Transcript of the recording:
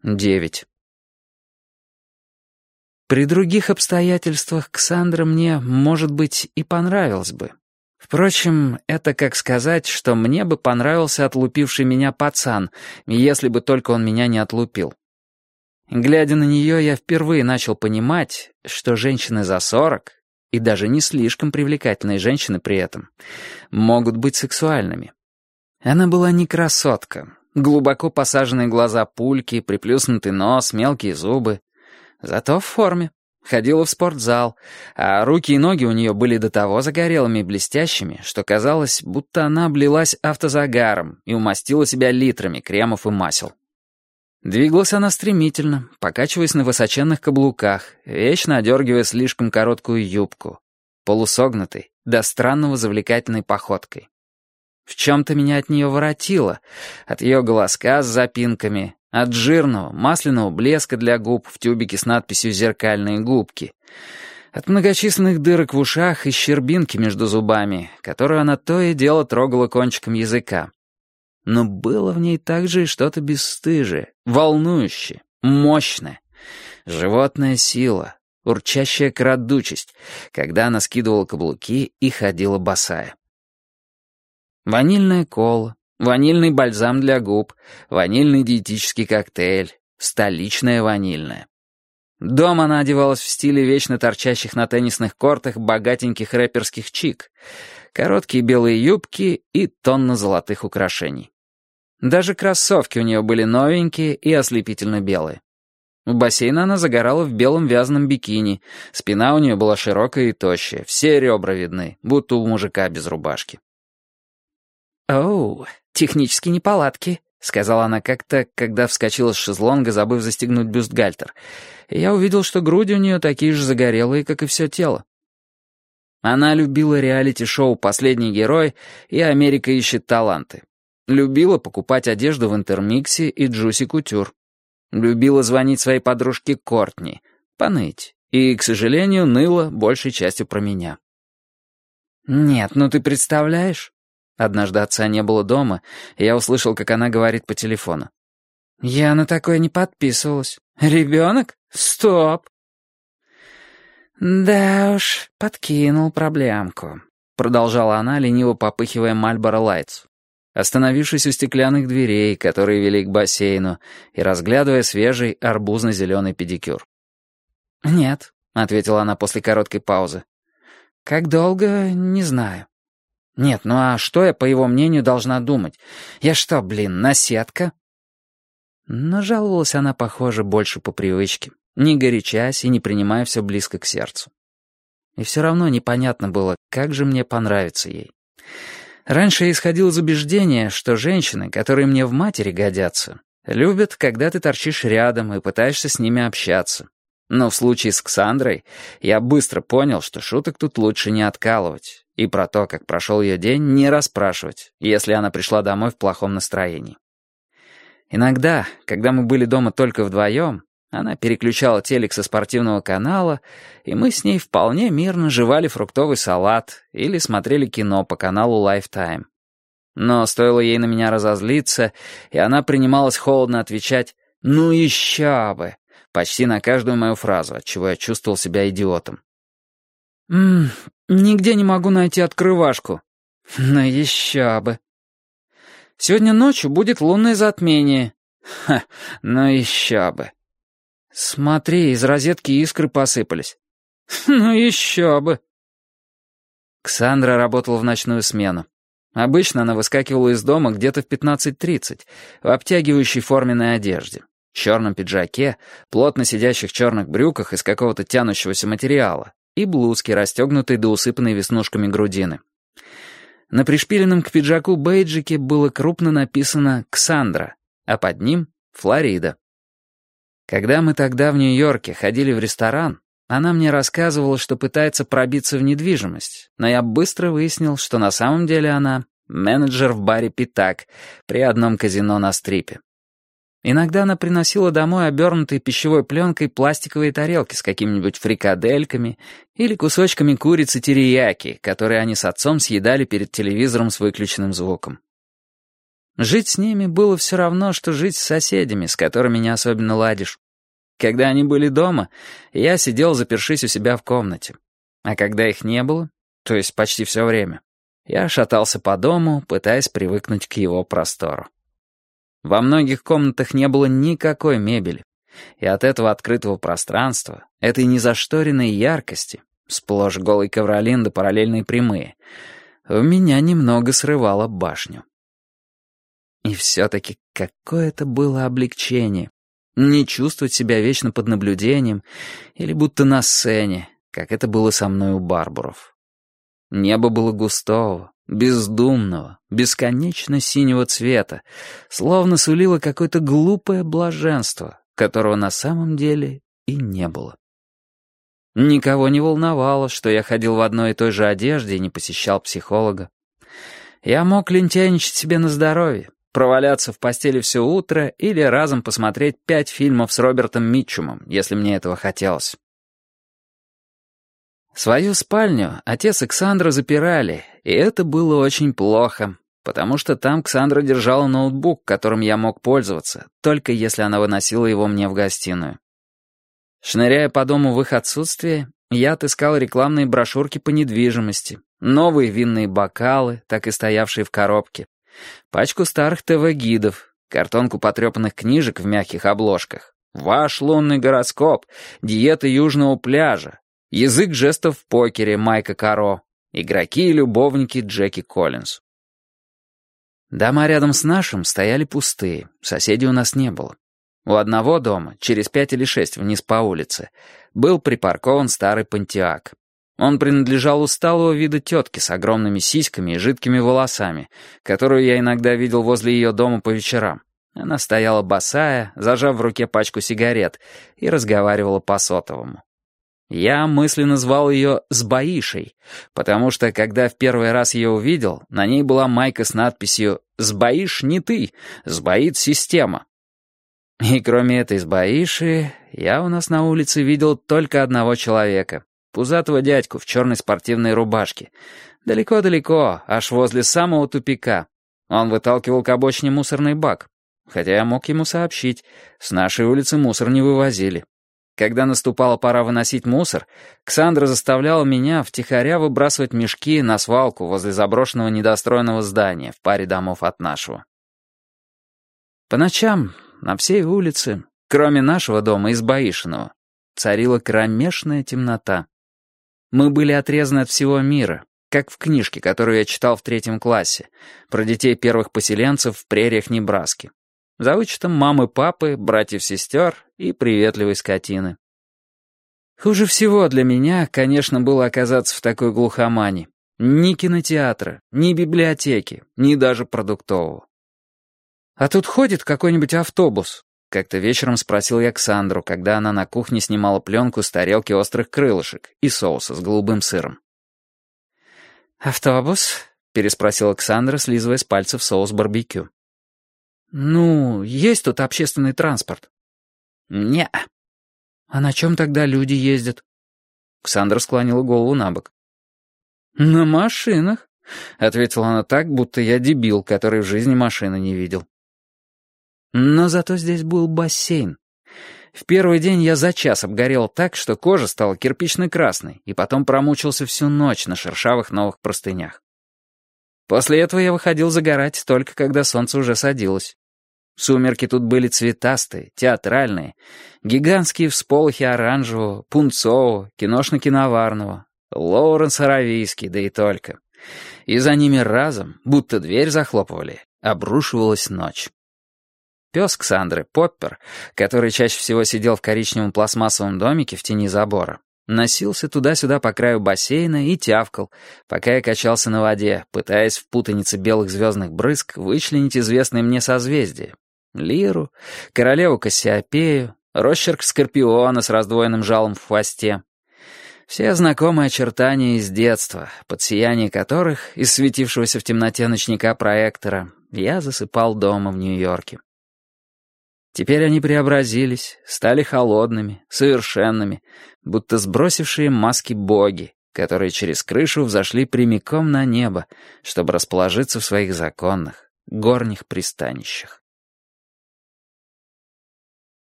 9. При других обстоятельствах Ксандра мне, может быть, и понравилась бы. Впрочем, это как сказать, что мне бы понравился отлупивший меня пацан, если бы только он меня не отлупил. Глядя на нее, я впервые начал понимать, что женщины за 40, и даже не слишком привлекательные женщины при этом, могут быть сексуальными. Она была не красотка. Глубоко посаженные глаза пульки, приплюснутый нос, мелкие зубы. Зато в форме. Ходила в спортзал, а руки и ноги у нее были до того загорелыми и блестящими, что казалось, будто она облилась автозагаром и умастила себя литрами кремов и масел. Двигалась она стремительно, покачиваясь на высоченных каблуках, вечно одергивая слишком короткую юбку, полусогнутой, до странного завлекательной походкой. В чем-то меня от нее воротило, от ее голоска с запинками, от жирного, масляного блеска для губ в тюбике с надписью «Зеркальные губки», от многочисленных дырок в ушах и щербинки между зубами, которую она то и дело трогала кончиком языка. Но было в ней также и что-то бесстыжее, волнующее, мощное, животная сила, урчащая крадучесть, когда она скидывала каблуки и ходила босая. Ванильная кола, ванильный бальзам для губ, ванильный диетический коктейль, столичная ванильная. Дома она одевалась в стиле вечно торчащих на теннисных кортах богатеньких рэперских чик, короткие белые юбки и тонна золотых украшений. Даже кроссовки у нее были новенькие и ослепительно белые. В бассейне она загорала в белом вязаном бикини, спина у нее была широкая и тощая, все ребра видны, будто у мужика без рубашки. «Оу, технические неполадки», — сказала она как-то, когда вскочила с шезлонга, забыв застегнуть бюстгальтер. И я увидел, что груди у нее такие же загорелые, как и все тело. Она любила реалити-шоу «Последний герой» и «Америка ищет таланты». Любила покупать одежду в Интермиксе и Джуси Кутюр. Любила звонить своей подружке Кортни, поныть. И, к сожалению, ныла большей частью про меня. «Нет, ну ты представляешь?» Однажды отца не было дома, и я услышал, как она говорит по телефону. «Я на такое не подписывалась. Ребенок? Стоп!» «Да уж, подкинул проблемку», — продолжала она, лениво попыхивая Мальборо Лайтс, остановившись у стеклянных дверей, которые вели к бассейну, и разглядывая свежий арбузно-зеленый педикюр. «Нет», — ответила она после короткой паузы. «Как долго, не знаю». «Нет, ну а что я, по его мнению, должна думать? Я что, наседка?» Но жаловалась она, похоже, больше по привычке, не горячась и не принимая все близко к сердцу. И все равно непонятно было, как же мне понравится ей. Раньше я исходил из убеждения, что женщины, которые мне в матери годятся, любят, когда ты торчишь рядом и пытаешься с ними общаться. Но в случае с Ксандрой я быстро понял, что шуток тут лучше не откалывать, и про то, как прошел ее день, не расспрашивать, если она пришла домой в плохом настроении. Иногда, когда мы были дома только вдвоем, она переключала телек со спортивного канала, и мы с ней вполне мирно жевали фруктовый салат или смотрели кино по каналу Lifetime. Но стоило ей на меня разозлиться, и она принималась холодно отвечать «ну еще бы», почти на каждую мою фразу, отчего я чувствовал себя идиотом. «Нигде не могу найти открывашку». «Ну еще бы». «Сегодня ночью будет лунное затмение». «Ха, ну еще бы». «Смотри, из розетки искры посыпались». «Ну еще бы». Ксандра работала в ночную смену. Обычно она выскакивала из дома где-то в 15:30 в обтягивающей форменной одежде, черном пиджаке, плотно сидящих черных брюках из какого-то тянущегося материала и блузке, расстегнутой до усыпанной веснушками грудины. На пришпиленном к пиджаку бейджике было крупно написано «Ксандра», а под ним «Флорида». Когда мы тогда в Нью-Йорке ходили в ресторан, она мне рассказывала, что пытается пробиться в недвижимость, но я быстро выяснил, что на самом деле она менеджер в баре «Питак» при одном казино на Стрипе. Иногда она приносила домой обернутые пищевой пленкой пластиковые тарелки с какими-нибудь фрикадельками или кусочками курицы терияки, которые они с отцом съедали перед телевизором с выключенным звуком. Жить с ними было все равно, что жить с соседями, с которыми не особенно ладишь. Когда они были дома, я сидел, запершись у себя в комнате. А когда их не было, то есть почти все время, я шатался по дому, пытаясь привыкнуть к его простору. Во многих комнатах не было никакой мебели, и от этого открытого пространства, этой незашторенной яркости, сплошь голый ковролин да параллельные прямые, у меня немного срывало башню. И все-таки какое это было облегчение. Не чувствовать себя вечно под наблюдением или будто на сцене, как это было со мной у Барбуров. Небо было густого, бездумного, бесконечно синего цвета, словно сулило какое-то глупое блаженство, которого на самом деле и не было. Никого не волновало, что я ходил в одной и той же одежде и не посещал психолога. Я мог лентяйничать себе на здоровье, проваляться в постели все утро или разом посмотреть 5 фильмов с Робертом Митчумом, если мне этого хотелось. Свою спальню отец и Ксандра запирали, и это было очень плохо, потому что там Ксандра держала ноутбук, которым я мог пользоваться, только если она выносила его мне в гостиную. Шныряя по дому в их отсутствие, я отыскал рекламные брошюрки по недвижимости, новые винные бокалы, так и стоявшие в коробке, пачку старых ТВ-гидов, картонку потрепанных книжек в мягких обложках, «Ваш лунный гороскоп», «Диета южного пляжа», «Язык жестов в покере» Майка Каро, «Игроки и любовники» Джеки Коллинз. Дома рядом с нашим стояли пустые, соседей у нас не было. У одного дома, через 5 или 6 вниз по улице, был припаркован старый Понтиак. Он принадлежал усталого вида тетке с огромными сиськами и жидкими волосами, которую я иногда видел возле ее дома по вечерам. Она стояла босая, зажав в руке пачку сигарет, и разговаривала по сотовому. Я мысленно звал ее «Сбоишей», потому что, когда в первый раз ее увидел, на ней была майка с надписью «Сбоишь не ты, сбоит система». И кроме этой сбоиши, я у нас на улице видел только одного человека. Пузатого дядьку в черной спортивной рубашке. Далеко-далеко, аж возле самого тупика. Он выталкивал к обочине мусорный бак. Хотя я мог ему сообщить, с нашей улицы мусор не вывозили. Когда наступала пора выносить мусор, Ксандра заставляла меня втихаря выбрасывать мешки на свалку возле заброшенного недостроенного здания в паре домов от нашего. По ночам на всей улице, кроме нашего дома из Баишиного, царила кромешная темнота. Мы были отрезаны от всего мира, как в книжке, которую я читал в 3 классе, про детей первых поселенцев в прериях Небраски. За вычетом мамы, папы, братьев-сестер и приветливой скотины. Хуже всего для меня, конечно, было оказаться в такой глухомане. Ни кинотеатра, ни библиотеки, ни даже продуктового. «А тут ходит какой-нибудь автобус?» Как-то вечером спросил я Ксандру, когда она на кухне снимала пленку с тарелки острых крылышек и соуса с голубым сыром. «Автобус?» — переспросила Ксандра, слизывая с пальцев соус барбекю. «Ну, есть тут общественный транспорт?» «Не-а». «А на чем тогда люди ездят?» Ксандра склонила голову на бок. «На машинах», — ответила она так, будто я дебил, который в жизни машины не видел. Но зато здесь был бассейн. В первый день я за час обгорел так, что кожа стала кирпично-красной, и потом промучился всю ночь на шершавых новых простынях. После этого я выходил загорать только когда солнце уже садилось. Сумерки тут были цветастые, театральные, гигантские всполохи оранжевого, пунцового, киношно-киноварного, Лоуренс Аравийский, да и только. И за ними разом, будто дверь захлопывали, обрушивалась ночь. Пес Ксандры, Поппер, который чаще всего сидел в коричневом пластмассовом домике в тени забора, носился туда-сюда по краю бассейна и тявкал, пока я качался на воде, пытаясь в путанице белых звездных брызг вычленить известные мне созвездия. Лиру, королеву Кассиопею, росчерк Скорпиона с раздвоенным жалом в хвосте. Все знакомые очертания из детства, под сияние которых, из светившегося в темноте ночника проектора, я засыпал дома в Нью-Йорке. Теперь они преобразились, стали холодными, совершенными, будто сбросившие маски боги, которые через крышу взошли прямиком на небо, чтобы расположиться в своих законных, горних пристанищах.